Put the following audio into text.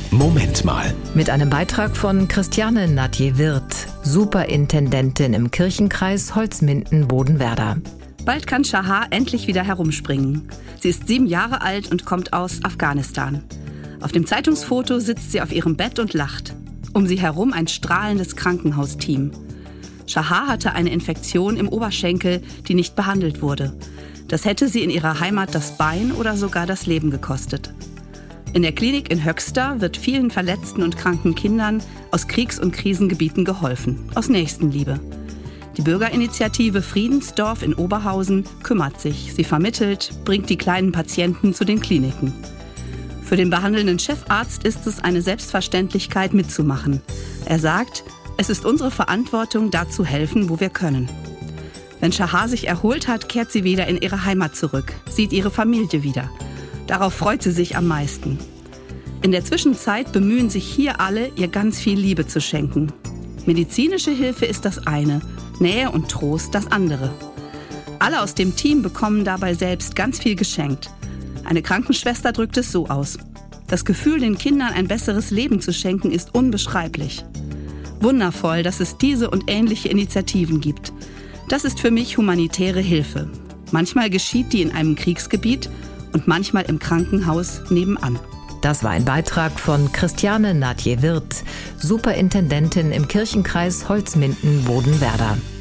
Moment mal. Mit einem Beitrag von Christiane Natje-Wirth, Superintendentin im Kirchenkreis Holzminden-Bodenwerder. Bald kann Shahar endlich wieder herumspringen. Sie ist 7 Jahre alt und kommt aus Afghanistan. Auf dem Zeitungsfoto sitzt sie auf ihrem Bett und lacht. Um sie herum ein strahlendes Krankenhausteam. Shahar hatte eine Infektion im Oberschenkel, die nicht behandelt wurde. Das hätte sie in ihrer Heimat das Bein oder sogar das Leben gekostet. In der Klinik in Höxter wird vielen verletzten und kranken Kindern aus Kriegs- und Krisengebieten geholfen, aus Nächstenliebe. Die Bürgerinitiative Friedensdorf in Oberhausen kümmert sich. Sie vermittelt, bringt die kleinen Patienten zu den Kliniken. Für den behandelnden Chefarzt ist es eine Selbstverständlichkeit, mitzumachen. Er sagt, es ist unsere Verantwortung, da zu helfen, wo wir können. Wenn Shahar sich erholt hat, kehrt sie wieder in ihre Heimat zurück, sieht ihre Familie wieder. Darauf freut sie sich am meisten. In der Zwischenzeit bemühen sich hier alle, ihr ganz viel Liebe zu schenken. Medizinische Hilfe ist das eine, Nähe und Trost das andere. Alle aus dem Team bekommen dabei selbst ganz viel geschenkt. Eine Krankenschwester drückt es so aus: Das Gefühl, den Kindern ein besseres Leben zu schenken, ist unbeschreiblich. Wundervoll, dass es diese und ähnliche Initiativen gibt. Das ist für mich humanitäre Hilfe. Manchmal geschieht die in einem Kriegsgebiet und manchmal im Krankenhaus nebenan. Das war ein Beitrag von Christiane Natje-Wirth, Superintendentin im Kirchenkreis Holzminden-Bodenwerder.